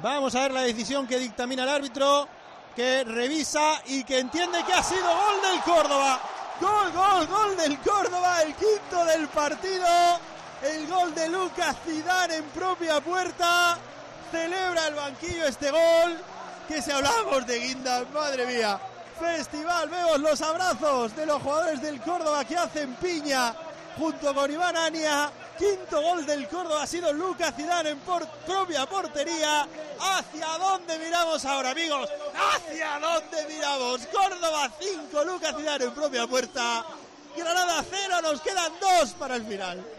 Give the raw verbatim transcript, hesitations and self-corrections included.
Vamos a ver la decisión que dictamina el árbitro, que revisa y que entiende que ha sido gol del Córdoba. Gol, gol, gol del Córdoba, el quinto del partido. El gol de Lucas Zidane en propia puerta. Celebra el banquillo este gol. Que si hablamos de guindas, madre mía. Festival, vemos los abrazos de los jugadores del Córdoba que hacen piña junto con Iván Ania. Quinto gol del Córdoba ha sido Lucas Zidane en por propia portería. ¿Hacia dónde miramos ahora, amigos? ¿Hacia dónde miramos? Córdoba cinco, Lucas Zidane en propia puerta. Granada cero, nos quedan dos para el final.